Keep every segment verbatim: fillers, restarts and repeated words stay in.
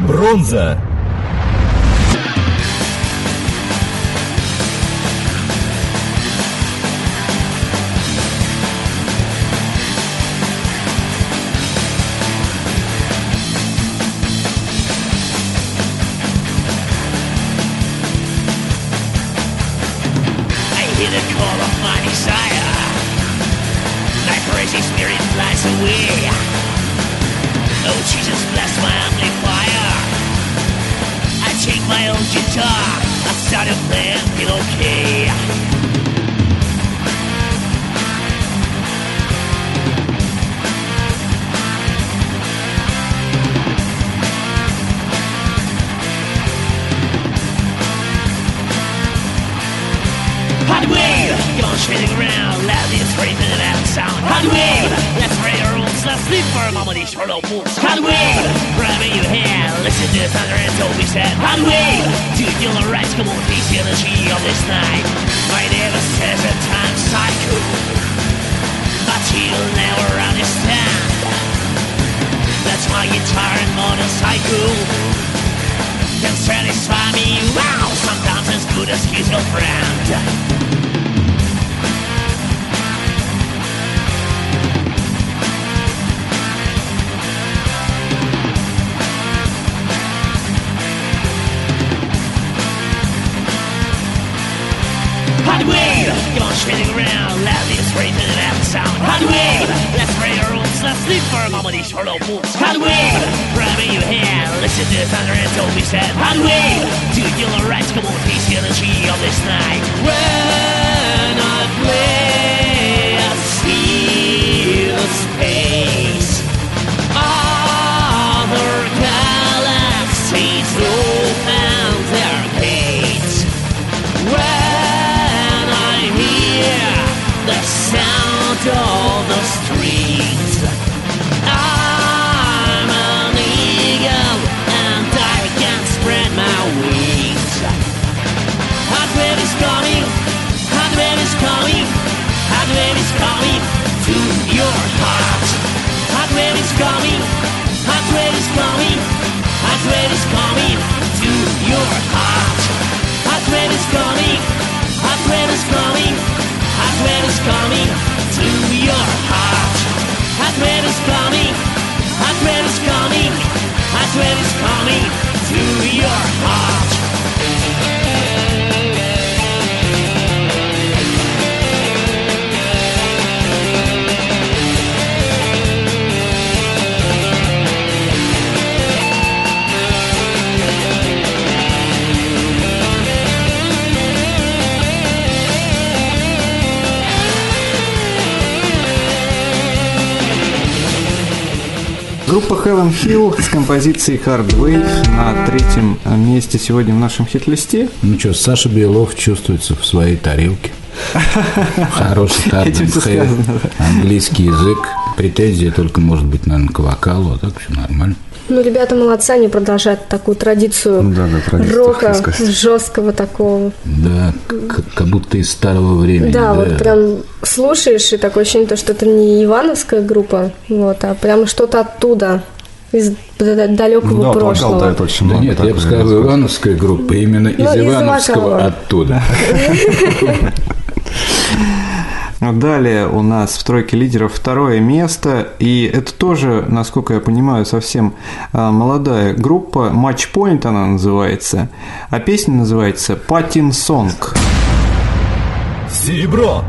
Бронза. Группа Heaven Hill с композицией Hard Wave на третьем месте сегодня в нашем хит-листе. Ну что, Саша Белов чувствуется в своей тарелке. Хороший старт, английский язык. Претензия только может быть, наверное, к вокалу, а так все нормально. Ну, ребята молодцы, они продолжают такую традицию, да, да, традицию рока, жесткого такого. Да, как, как будто из старого времени. Да, да, вот прям слушаешь, и такое ощущение, что это не ивановская группа, вот, а прям что-то оттуда, из далекого да, прошлого. Да, это очень да нет, я бы сказал, ивановская группа, именно из ну, Ивановского из оттуда. Далее у нас в тройке лидеров второе место, и это тоже, насколько я понимаю, совсем молодая группа, Match Point она называется, а песня называется «Patin Song». Серебро.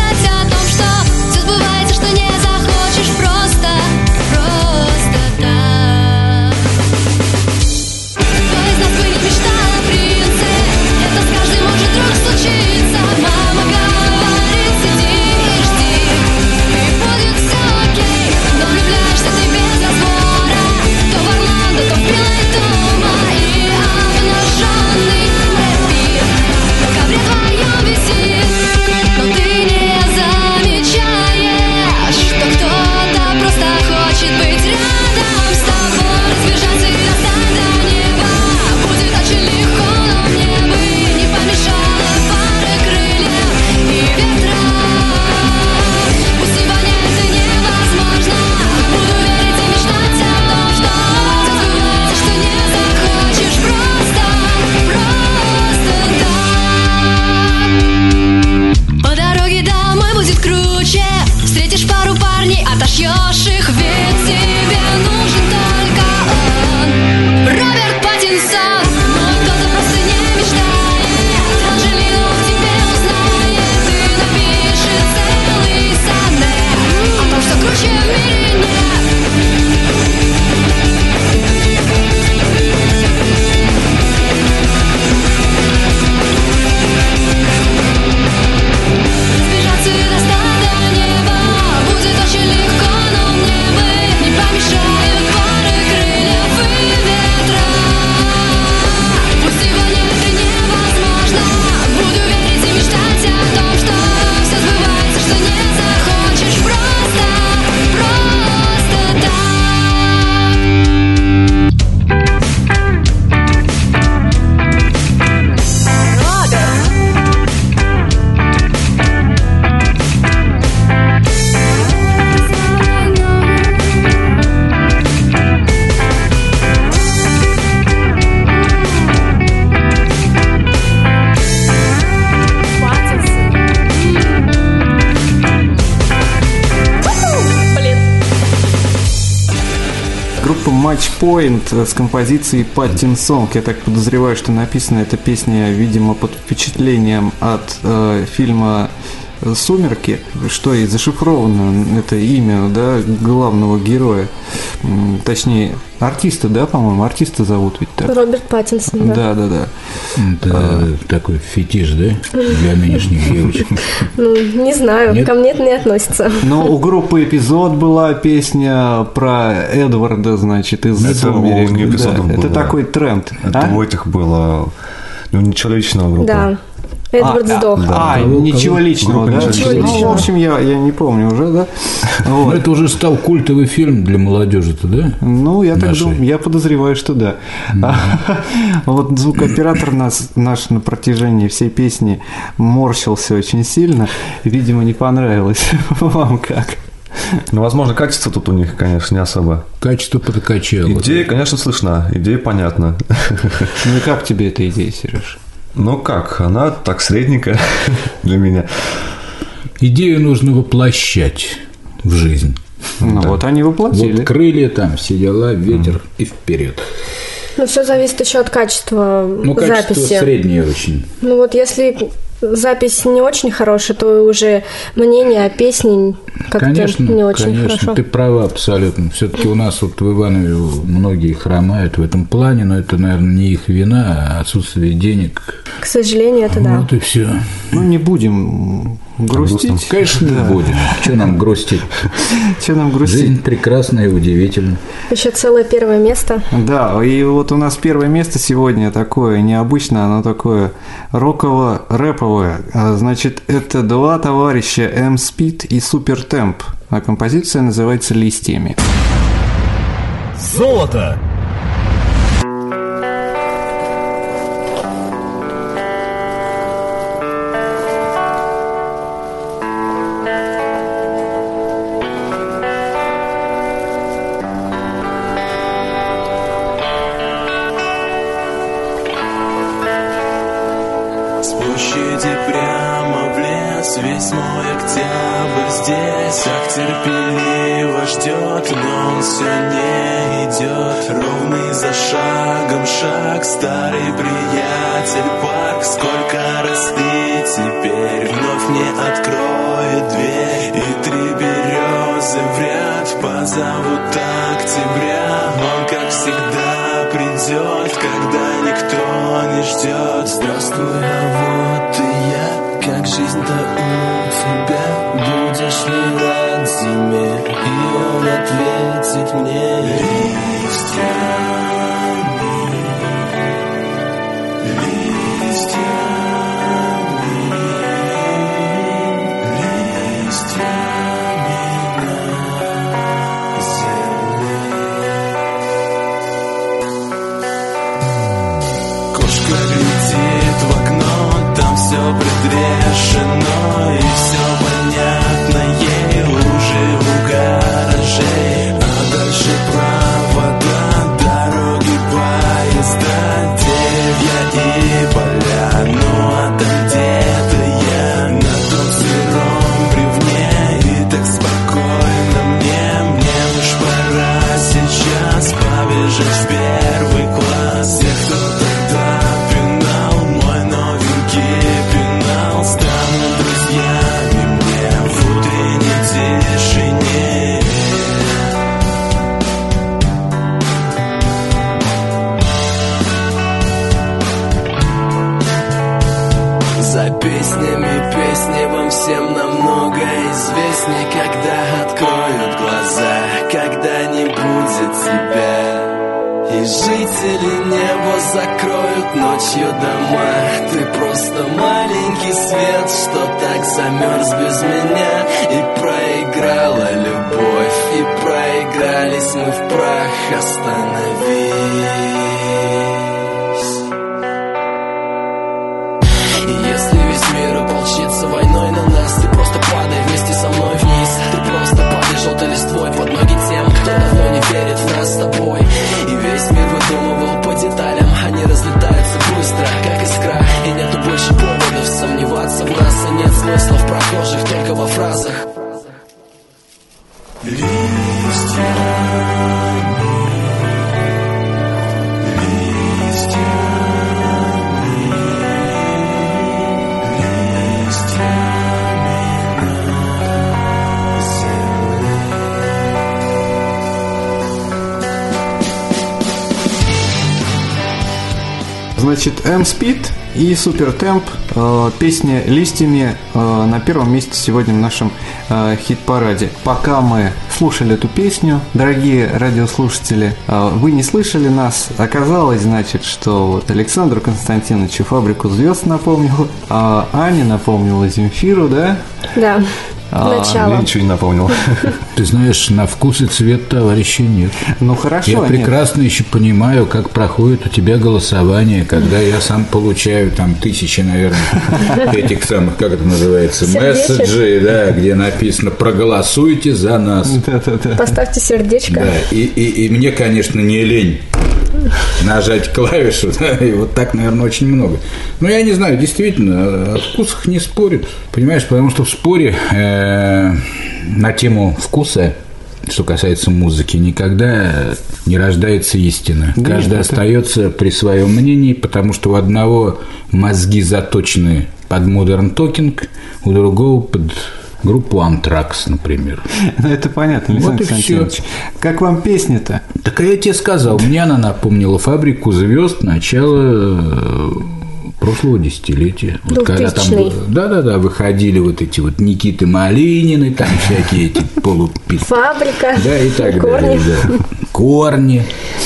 Просто, просто так. Match Point с композицией Pattin Song. Я так подозреваю, что написана эта песня, видимо, под впечатлением от э, фильма «Сумерки», что и зашифровано это имя, да, главного героя, точнее, артиста, да, по-моему, артиста зовут ведь так? Роберт Паттинсон, Да, да. да, да. Это а... такой фетиш, да, для нынешних девочек? Ну, не знаю, Нет? ко мне это не относится. Но у группы «Эпизод» была песня про Эдварда, значит, из «Сумерек». Да, это такой тренд. Это а? у этих было, ну, ничего личного группа. Да. Эдвард а, сдох. А, а кого, ничего кого? личного, да? Ничего ну, личного. в общем, я, я не помню уже, да? Вот. Это уже стал культовый фильм для молодежи-то, да? Ну, я так думаю, я подозреваю, что да. Mm-hmm. Вот звукооператор нас, наш на протяжении всей песни морщился очень сильно. Видимо, не понравилось. Вам как? Ну, возможно, качество тут у них, конечно, не особо. Качество подкачало. Идея, конечно, слышна, идея понятна. Ну и как тебе эта идея, Сереж? Ну как, она так средненькая для меня. Идею нужно воплощать в жизнь. Ну да. Вот они воплотили. Вот крылья там, все дела, ветер mm. и вперед. Ну, все зависит еще от качества ну, качество записи. Среднее очень. Ну вот если запись не очень хорошая, то уже мнение о песне как-то конечно, не очень конечно, хорошо. Ты права абсолютно. Все-таки у нас вот в Иванове многие хромают в этом плане, но это, наверное, не их вина, а отсутствие денег. К сожалению, это да. Вот и все. Ну, не будем грустить. Конечно, да. не будем. Что нам грустить? Что нам грустить? Жизнь прекрасная и удивительна. Еще целое первое место. Да, и вот у нас первое место сегодня такое необычное, оно такое роково-рэповое. Значит, это два товарища M-Speed и Супертемп, а композиция называется «Листьями». Золото! Весь мой октябрь здесь так терпеливо ждет, но он все не идет. Ровный за шагом шаг, старый приятель, парк. Сколько раз ты теперь вновь не откроет дверь, и три березы в ряд позовут октября. Он, как всегда, придет, когда никто не ждет. Здравствуй, а вот и я. Как жизнь-то у тебя, будешь ли рад зиме? И он ответит мне: листьями, листьями, листьями на земле. Кошка глядит в окно, там все предрешено, и все понятно ей уже у гаражей. А дальше провода, дороги, поезда, деревья и поля. Ну а там где-то я на том сыром бревне, и так спокойно мне, мне уж пора сейчас побежать в первый класс. Тех, кто тогда пинал мой новенький пенал, станут друзьями мне в утренней тишине. За песнями песни вам всем намного известнее, когда откроют глаза, когда не будет тебя. И жители неба закроют ночью дома. Ты просто маленький свет, что так замерз без меня. И проиграла любовь, и проигрались мы в прах. Остановись. И если весь мир ополчится войной на нас, ты просто падай вместе со мной вниз. Ты просто падай желтой листвой под ноги тем, кто давно не верит в нас с тобой. И весь мир выдумывал по деталям, они разлетаются быстро, как искра. И нету больше поводов сомневаться в нас, и нет смысла в прохожих, только во фразах. Листьями, Значит, M-Speed и Супертемп, э, песня «Листьями» э, на первом месте сегодня в нашем э, хит-параде. Пока мы слушали эту песню, дорогие радиослушатели, э, вы не слышали нас. Оказалось, значит, что вот Александру Константиновичу «Фабрику звезд» напомнил, а Аня напомнила «Земфиру», да? Да. Начало. Я ничего не напомнил. Ты знаешь, на вкус и цвет товарищей нет. Ну хорошо. Я прекрасно нет. еще понимаю, как проходит у тебя голосование, когда я сам получаю там тысячи, наверное, этих самых, как это называется, сердечек. Месседжей, да, где написано «проголосуйте за нас». Да-да-да. Поставьте сердечко. Да, и, и, и мне, конечно, не лень нажать клавишу, да, и вот так, наверное, очень много. Но я не знаю, действительно, о вкусах не спорят, понимаешь, потому что в споре э, на тему вкуса, что касается музыки, никогда не рождается истина. Да, каждый это... остается при своем мнении, потому что у одного мозги заточены под Modern Talking, у другого под группу Антракс, например. Ну, это понятно, Александр вот Константинович. Как вам песня-то? Так я тебе сказал, мне она напомнила «Фабрику звезд» начала прошлого десятилетия. Вот когда там, да-да-да, выходили вот эти вот Никиты Малинины, там всякие эти полупи... Фабрика. Да, и так Корни. далее. Да. Корни.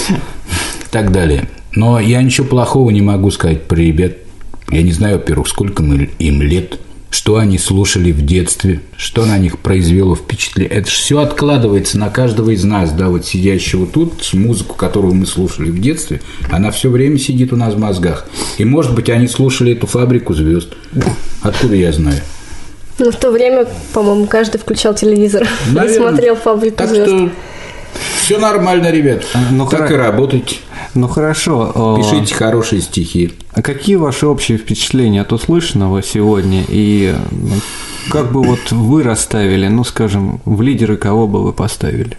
И так далее. Но я ничего плохого не могу сказать про ребят. Я не знаю, во-первых, сколько им лет, что они слушали в детстве, что на них произвело впечатление. Это же все откладывается на каждого из нас, да, вот сидящего тут, с музыку, которую мы слушали в детстве, она все время сидит у нас в мозгах. И, может быть, они слушали эту «Фабрику звезд». Откуда я знаю? Ну, в то время, по-моему, каждый включал телевизор и смотрел «Фабрику так звезд». Что все нормально, ребят. Ну, так хор... и работайте. Ну, хорошо. Пишите хорошие стихи. А какие ваши общие впечатления от услышанного сегодня? И как бы вот вы расставили, ну, скажем, в лидеры кого бы вы поставили?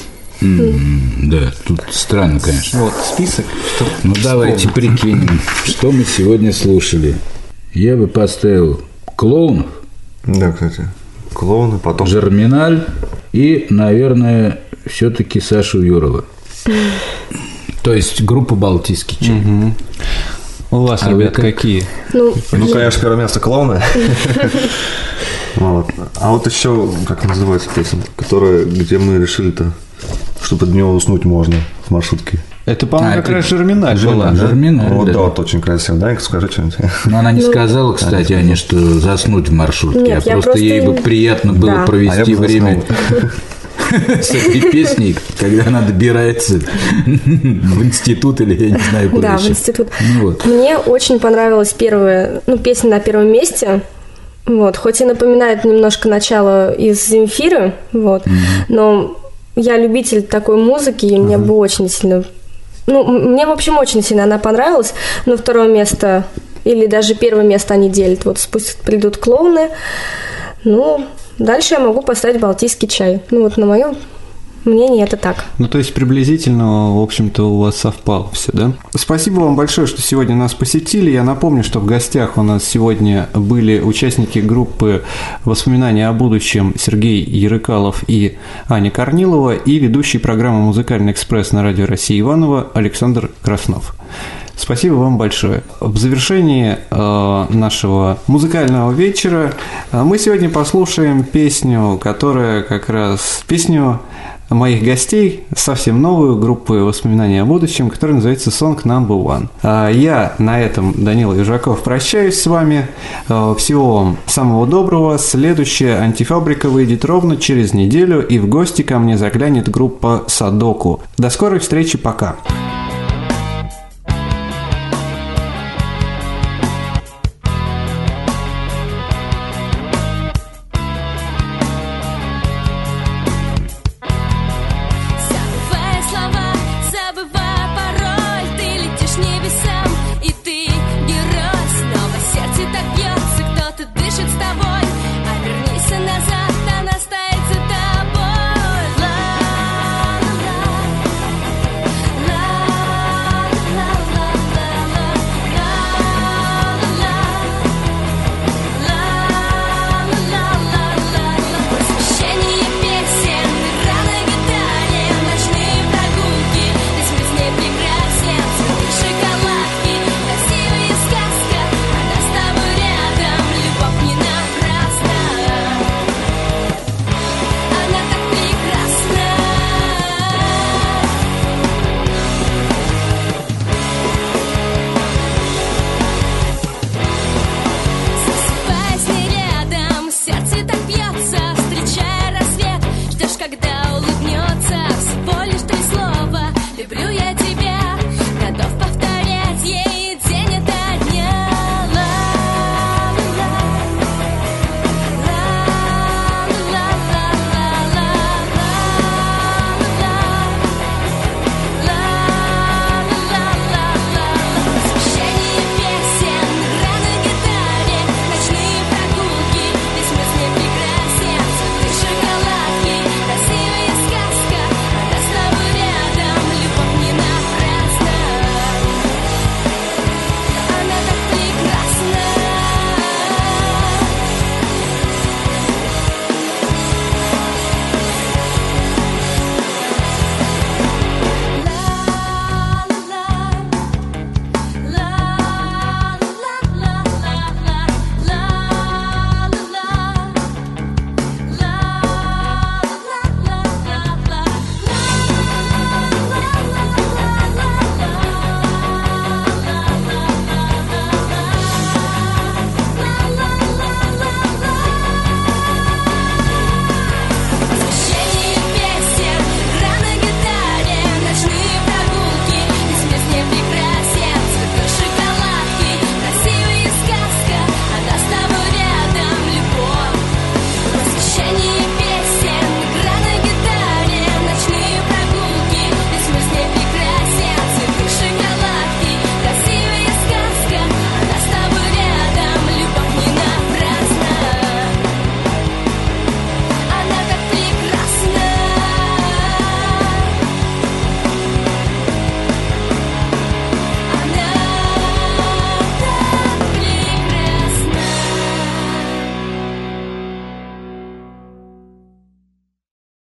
Mm, да, тут странно, конечно. Вот список. Ну, давайте прикинем, что мы сегодня слушали. Я бы поставил клоунов. Да, кстати. Клоуны, потом... Жерминаль и, наверное, все-таки Сашу Юрова. То есть группа «Балтийский чай». Угу. У вас, а ребят, как? Какие? Ну, ну конечно, первое место клоуны. А вот еще, как называется песня, которая, где мы решили-то, что под нее уснуть можно в маршрутке. Это, по-моему, а, как раз «Жерминаль» была. «Жерминаль», вот, да. да, вот очень красиво. Да, скажи что-нибудь. Но она не ну, сказала, кстати, Аня, что заснуть в маршрутке. Нет, а просто, просто ей бы приятно было да. провести а время с этой песней, когда она добирается в институт или я не знаю куда. Да, еще. в институт. Ну, вот. Мне очень понравилась первая, ну, песня на первом месте. Вот, хоть и напоминает немножко начало из «Земфиры», вот, mm-hmm. но я любитель такой музыки, и мне uh-huh. бы очень сильно... Ну, мне, в общем, очень сильно она понравилась, но второе место или даже первое место они делят. Вот пусть придут клоуны, ну, дальше я могу поставить «Балтийский чай». Ну, вот на мое мнение это так. Ну, то есть приблизительно, в общем-то, у вас совпало все, да? Спасибо вам большое, что сегодня нас посетили. Я напомню, что в гостях у нас сегодня были участники группы «Воспоминания о будущем» Сергей Ярыкалов и Аня Корнилова и ведущий программы «Музыкальный экспресс» на радио России Иваново Александр Краснов. Спасибо вам большое. В завершении э, нашего музыкального вечера э, мы сегодня послушаем песню, которая как раз песню моих гостей, совсем новую группу «Воспоминания о будущем», которая называется «Song Number One». А я на этом, Данила Южаков, прощаюсь с вами. Всего вам самого доброго. Следующая «Антифабрика» выйдет ровно через неделю, и в гости ко мне заглянет группа «Садоку». До скорой встречи, пока.